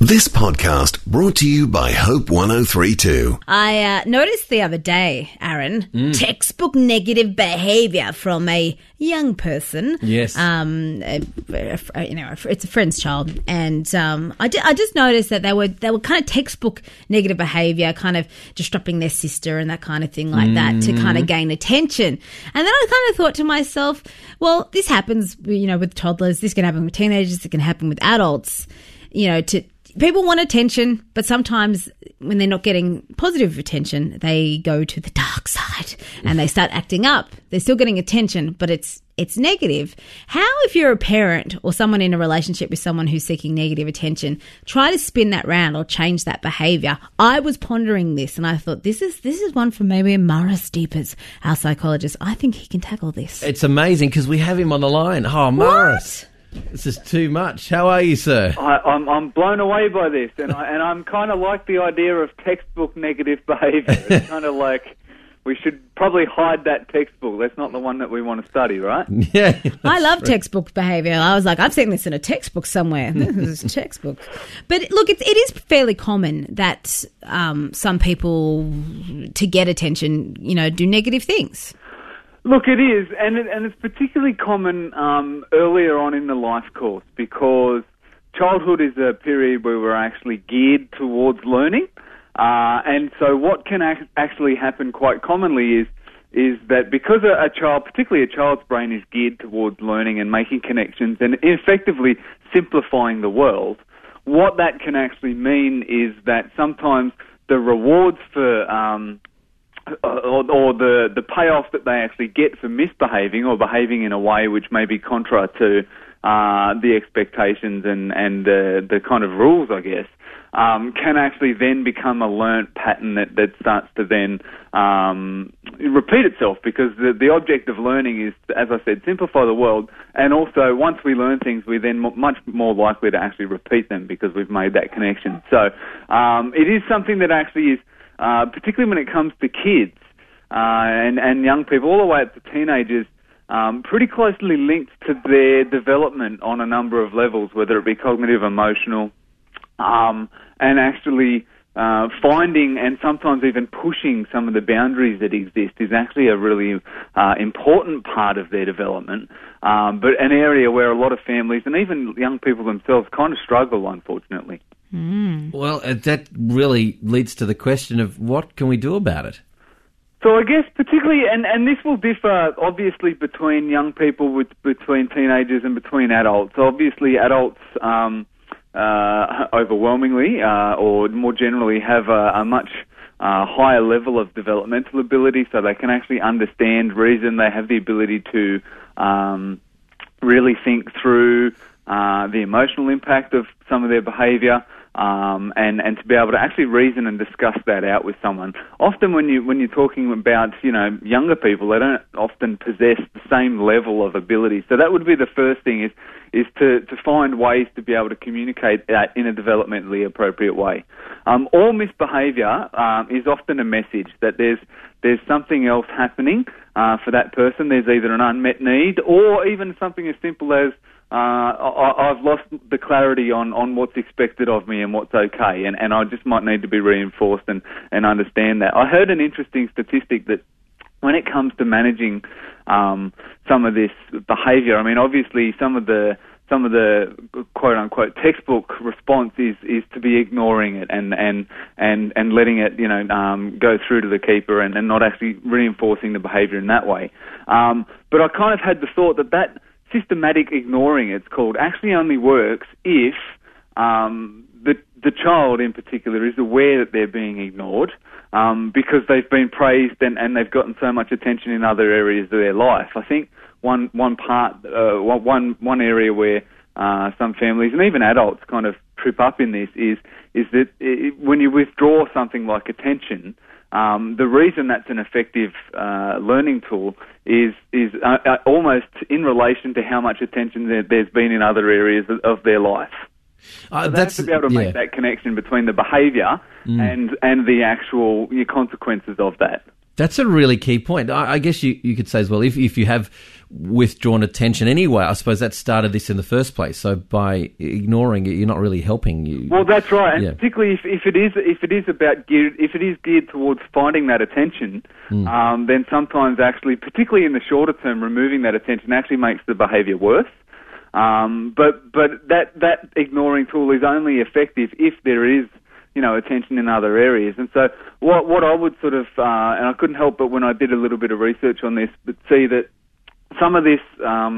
This podcast brought to you by Hope 103.2. I noticed the other day, Aaron, textbook negative behaviour from a young person. Yes. It's a friend's child, and I just noticed that they were kind of textbook negative behaviour, kind of disrupting their sister and that kind of thing like that to kind of gain attention. And then I kind of thought to myself, well, this happens, with toddlers. This can happen with teenagers. It can happen with adults. People want attention, but sometimes when they're not getting positive attention, they go to the dark side and they start acting up. They're still getting attention, but it's negative. How, if you're a parent or someone in a relationship with someone who's seeking negative attention, try to spin that round or change that behaviour? I was pondering this and I thought this is one from maybe Maurice Deepers, our psychologist. I think he can tackle this. It's amazing because we have him on the line. Oh, Maurice. This is too much. How are you, sir? I'm blown away by this, and I'm kind of like the idea of textbook negative behaviour. It's kind of like we should probably hide that textbook. That's not the one that we want to study, right? Yeah. I love textbook behaviour. I was like, I've seen this in a textbook somewhere. This is a textbook. But look, it is fairly common that some people, to get attention, do negative things. Look, it is, and it's particularly common earlier on in the life course because childhood is a period where we're actually geared towards learning, and so what can actually happen quite commonly is that because a child, particularly a child's brain, is geared towards learning and making connections and effectively simplifying the world, what that can actually mean is that sometimes the rewards for or the payoff that they actually get for misbehaving or behaving in a way which may be contra to the expectations and the kind of rules, I guess, can actually then become a learnt pattern that starts to then repeat itself, because the object of learning is, as I said, simplify the world, and also once we learn things, we're then much more likely to actually repeat them because we've made that connection. So it is something that actually is, particularly when it comes to kids and young people, all the way up to teenagers, pretty closely linked to their development on a number of levels, whether it be cognitive, emotional, and actually finding and sometimes even pushing some of the boundaries that exist is actually a really important part of their development, but an area where a lot of families and even young people themselves kind of struggle, unfortunately. Well, that really leads to the question of what can we do about it? So I guess particularly, and this will differ obviously between young people, between teenagers and between adults. So obviously adults overwhelmingly or more generally have a much higher level of developmental ability, so they can actually understand reason. They have the ability to really think through the emotional impact of some of their behaviour, and to be able to actually reason and discuss that out with someone. Often when you're talking about younger people, they don't often possess the same level of ability. So that would be the first thing is to find ways to be able to communicate that in a developmentally appropriate way. All misbehaviour is often a message that there's something else happening for that person. There's either an unmet need or even something as simple as I've lost the clarity on what's expected of me and what's okay, and I just might need to be reinforced and understand that. I heard an interesting statistic that when it comes to managing some of this behaviour, I mean, obviously some of the quote unquote textbook response is to be ignoring it and letting it go through to the keeper and not actually reinforcing the behaviour in that way. But I kind of had the thought that systematic ignoring, it's called, actually only works if the child in particular is aware that they're being ignored, because they've been praised and they've gotten so much attention in other areas of their life. I think one area where some families and even adults kind of trip up in this is that when you withdraw something like attention, the reason that's an effective learning tool is almost in relation to how much attention there's been in other areas of their life. So they have to be able to make that connection between the behaviour and the actual consequences of that. That's a really key point. I guess you could say as well, if you have withdrawn attention anyway, I suppose that started this in the first place. So by ignoring it, you're not really helping you. Well, that's right, and particularly if it is geared towards finding that attention, then sometimes actually, particularly in the shorter term, removing that attention actually makes the behaviour worse. But that ignoring tool is only effective if there is, attention in other areas. And so what I would sort of, and I couldn't help but when I did a little bit of research on this, but see that some of this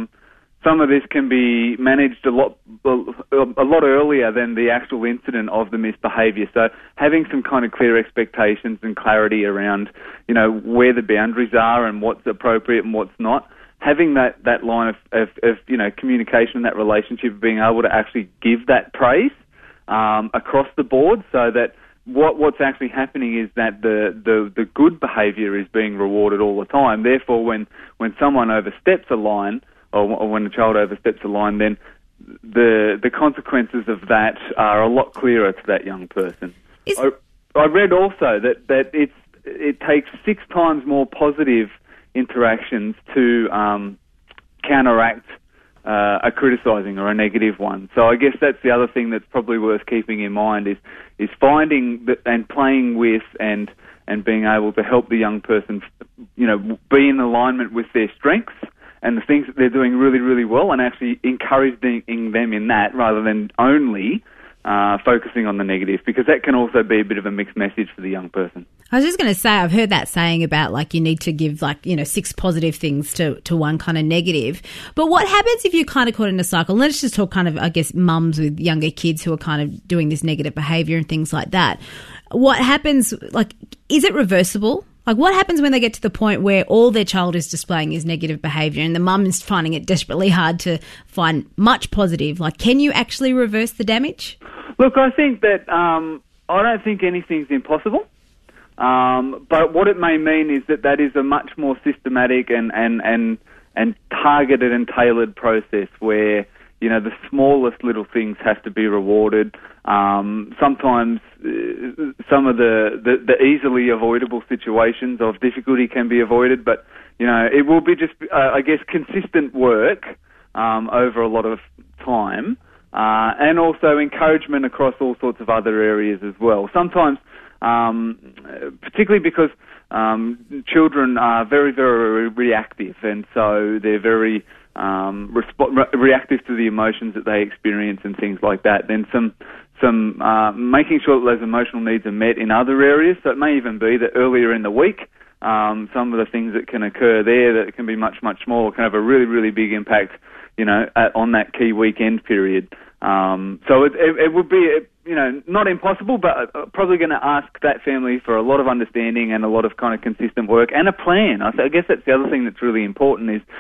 can be managed a lot earlier than the actual incident of the misbehaviour. So having some kind of clear expectations and clarity around, where the boundaries are and what's appropriate and what's not. Having that line of communication, that relationship, being able to actually give that praise across the board, so that what's actually happening is that the good behaviour is being rewarded all the time. Therefore, when someone oversteps a line, or when a child oversteps a line, then the consequences of that are a lot clearer to that young person. I read also that it takes 6 times more positive interactions to counteract a criticising or a negative one. So I guess that's the other thing that's probably worth keeping in mind is finding and playing with and being able to help the young person, be in alignment with their strengths and the things that they're doing really, really well, and actually encouraging them in that rather than only focusing on the negative, because that can also be a bit of a mixed message for the young person. I was just going to say, I've heard that saying about you need to give 6 positive things to one kind of negative. But what happens if you're kind of caught in a cycle? Let's just talk kind of, I guess, mums with younger kids who are kind of doing this negative behaviour and things like that. What happens, is it reversible? What happens when they get to the point where all their child is displaying is negative behaviour and the mum is finding it desperately hard to find much positive? Can you actually reverse the damage? Look, I think that I don't think anything's impossible. But what it may mean is that is a much more systematic and targeted and tailored process where, the smallest little things have to be rewarded. Sometimes some of the easily avoidable situations of difficulty can be avoided, but, it will be just, consistent work over a lot of time, and also encouragement across all sorts of other areas as well. Sometimes, particularly because children are very, very reactive, and so they're very reactive to the emotions that they experience and things like that. Then some making sure that those emotional needs are met in other areas. So it may even be that earlier in the week, some of the things that can occur there that can be much, much smaller can have a really, really big impact, on that key weekend period. So it would be, not impossible, but probably going to ask that family for a lot of understanding and a lot of kind of consistent work and a plan. I guess that's the other thing that's really important is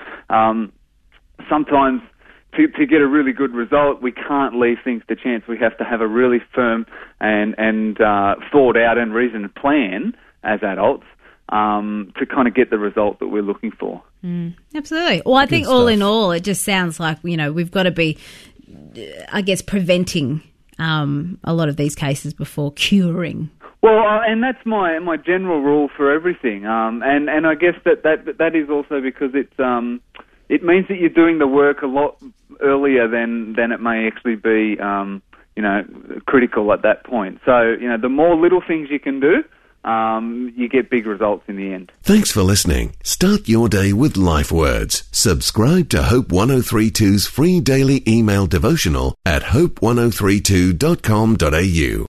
sometimes to get a really good result, we can't leave things to chance. We have to have a really firm and thought out and reasoned plan as adults to kind of get the result that we're looking for. Absolutely. Well, I think all in all, it just sounds like, we've got to be, I guess, preventing a lot of these cases before curing. Well, and that's my general rule for everything. And I guess that is also because it means that you're doing the work a lot earlier than it may actually be, critical at that point. So, the more little things you can do, you get big results in the end. Thanks for listening. Start your day with Life Words. Subscribe to Hope 1032's free daily email devotional at hope1032.com.au.